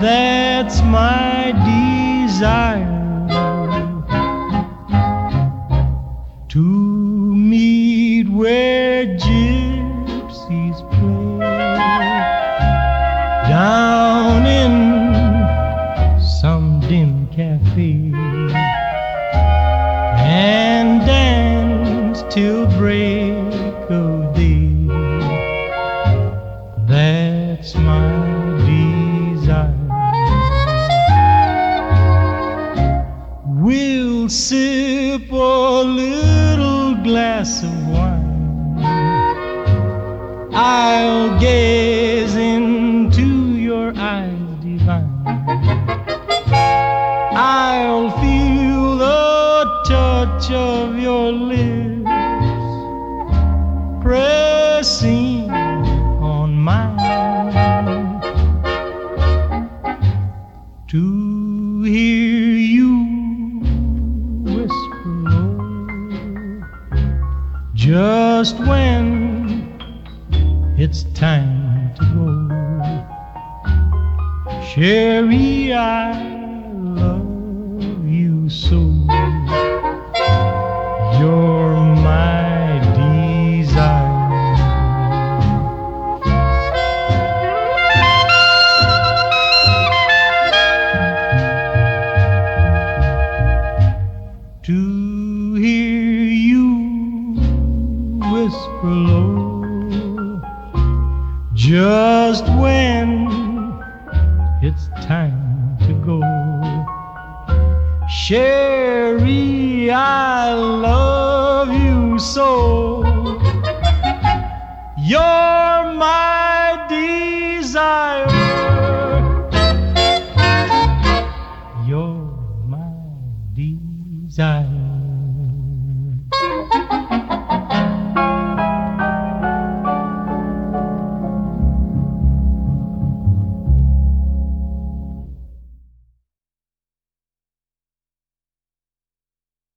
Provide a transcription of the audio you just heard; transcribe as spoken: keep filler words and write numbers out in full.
That's my desire, to meet where gypsies play, down in some dim cafe, and dance till break of day. That's my desire. We'll sip a little glass of wine, I'll gaze into your eyes divine, I'll feel the touch of your lips pressing on mine, to hear you whisper low just when it's time to go. Sherry, I love you so. You're my desire. To hear you whisper low just when it's time to go. Sherry, I love you so. You're my desire. You're my desire.